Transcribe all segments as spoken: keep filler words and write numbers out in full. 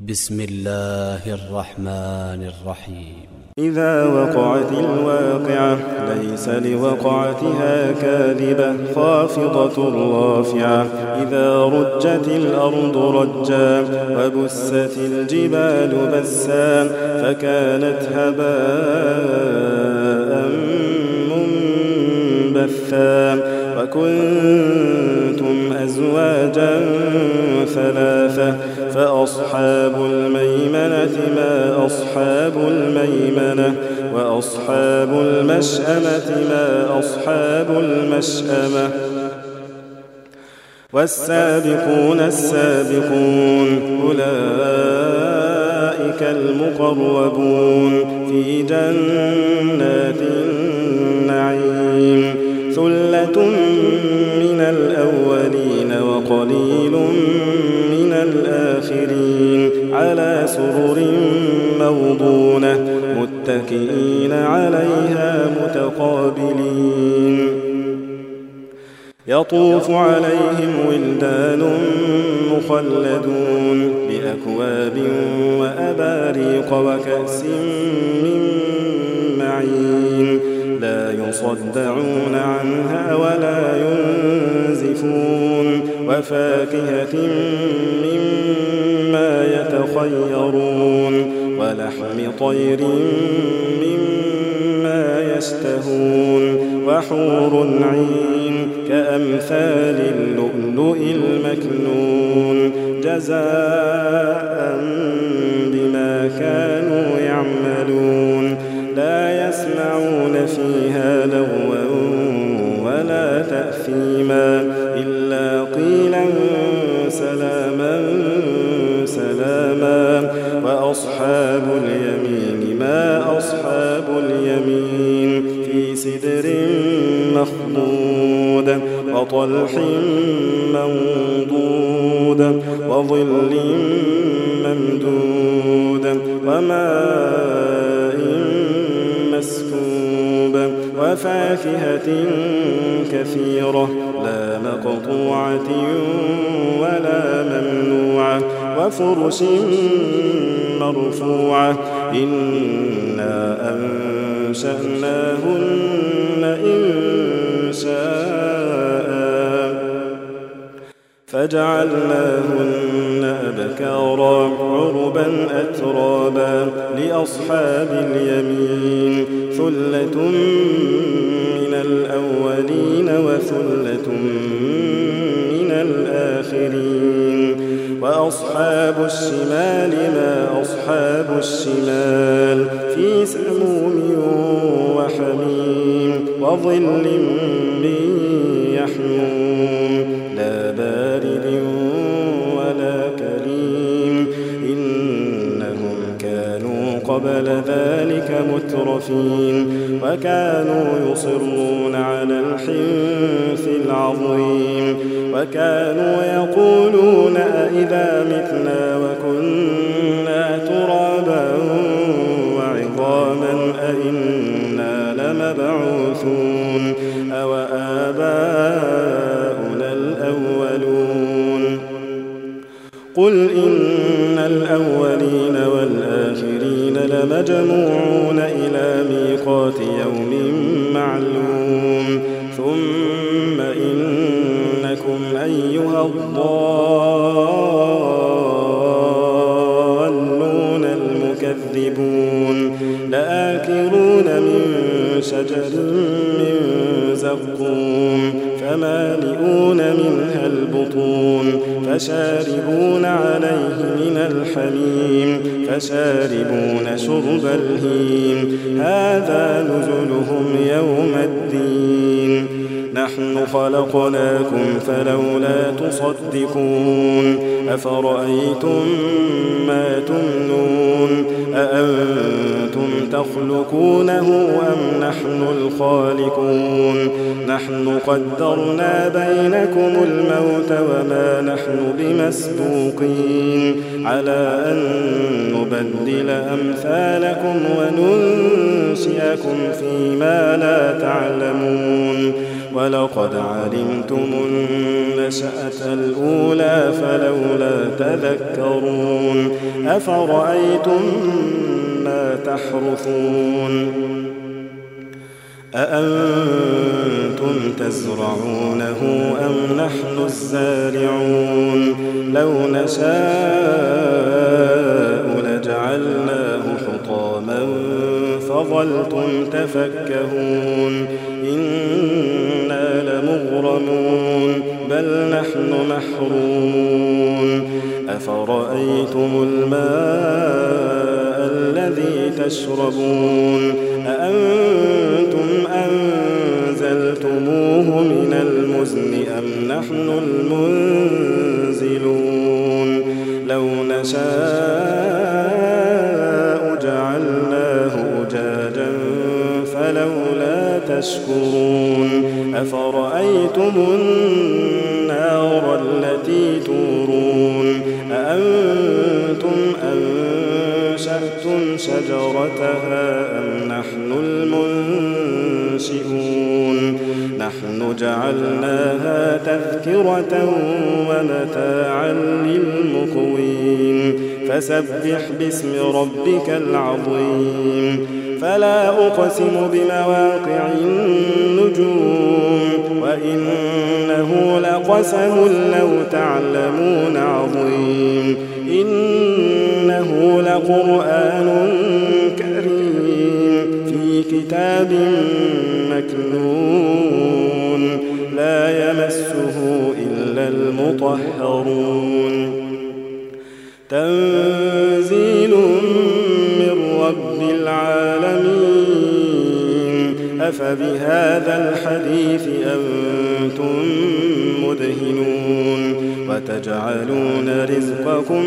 بسم الله الرحمن الرحيم. إذا وقعت الواقعة ليس لوقعتها كاذبة خافضة رافعة إذا رجت الأرض رجا وبست الجبال بسا فكانت هباء منبثا وكنتم أزواجا ثلاثة فأصحاب الميمنة ما أصحاب الميمنة وأصحاب المشأمة ما أصحاب المشأمة والسابقون السابقون أولئك المقربون في جنات النعيم ثلة من الأولين وقليل من الآخرين على سرر موضونة متكئين عليها متقابلين يطوف عليهم ولدان مخلدون بأكواب وأباريق وكأس من معين لا يصدعون عنها ولا ينزفون وفاكهة مما يتخيرون ولحم طير مما يشتهون وحور عين كأمثال اللؤلؤ المكنون جزاء بما كانوا يعملون لا يسمعون فيها لغوا ولا تأثيما إلا قيلا سلاما سلاما وأصحاب اليمين ما أصحاب اليمين في سدر مخضود وطلح منضود وظل ممدود وماء مسكوب وفاكهة كثيرة لا مقطوعة ولا ممنوعة وفرش مرفوعة إنا أنشأناهن إنشاء فجعلناهن أبكارا عربا أترابا لأصحاب اليمين ثلة من الأولين وثلة من الآخرين وأصحاب الشمال ما أصحاب الشمال في سموم وحميم وظل من يحموم لا بارد ولا كريم إنهم كانوا قبل ذلك مترفين وكانوا يصرون على الحنث العظيم وكانوا يقولون أئذا متنا وكنا ترابا وعظاما أئنا لمبعوثون أو آباؤنا الأولون قل إن الأولين والآخرين لمجموعون إلى ميقات يوم معلوم ثم إنكم أيها الضالون المكذبون لآكلون من شجر من زقوم فمالئون منها البطون فشاربون عليه من الحميم فشاربون شرب الهيم هذا نزلهم يوم الدين نحن خلقناكم فلولا تصدقون أفرأيتم ما تمنون أأنتم تخلقونه أم نحن الخالقون نحن قدرنا بينكم الموت وما نحن بمسبوقين على أن نبدل أمثالكم وننشئكم فيما لا تعلمون ولقد علمتم النشأة الأولى فلولا تذكرون أفرأيتم ما تحرثون أأنتم تزرعونه أم نحن الزارعون لو نشاء لجعلناه حطاما فظلتم تفكهون إنا لمغرمون بل نحن محرومون أفرأيتم الماء الذي تشربون أأنتم أنزلتموه من المزن أم نحن المنزلون لو نشاء جعلناه أجاجا فلولا تشكرون أفرأيتم النار التي تورون أأنتم أنشأتم شجرتها أم نحن المنشئون نحن جعلناها تذكرة ومتاعا للمقوين فسبح باسم ربك العظيم فلا أقسم بمواقع النجوم وإنه لقسم لو تعلمون عظيم إنه لقرآن كريم في كتاب مكنون لا يمسه إلا المطهرون تنزيل من رب العالمين أفبهذا الحديث أنتم مدهنون وتجعلون رزقكم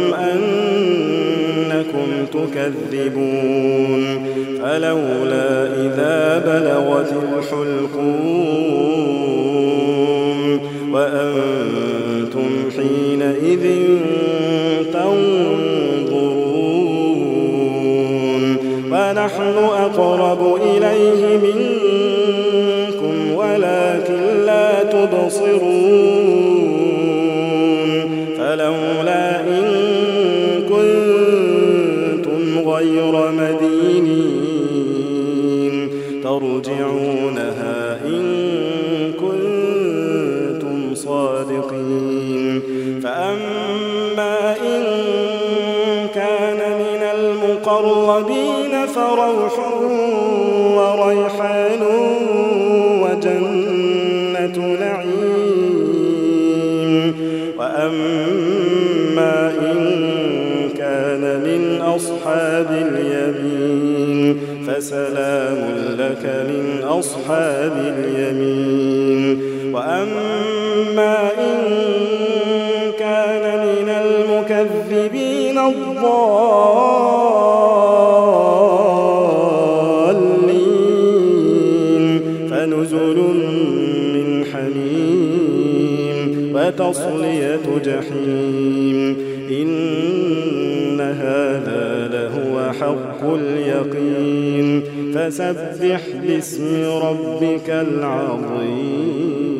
أنكم تكذبون فلولا إذا بلغت الحلقوم وأنتم حينئذ تنظرون ونحن أقرب إليه منكم ولكن لا تبصرون فلولا إن كنتم غير مدينين ترجعونها إن كنتم صادقين فأما إن كان من المقربين فروح وريحان وجنة نعيم وأما إن كان من أصحاب اليمين فسلام لك من أصحاب اليمين وأما إن كان من المكذبين الضالين فنزل من حميم وتصلية جحيم إن هذا لهو حق اليقين فسبح باسم ربك العظيم.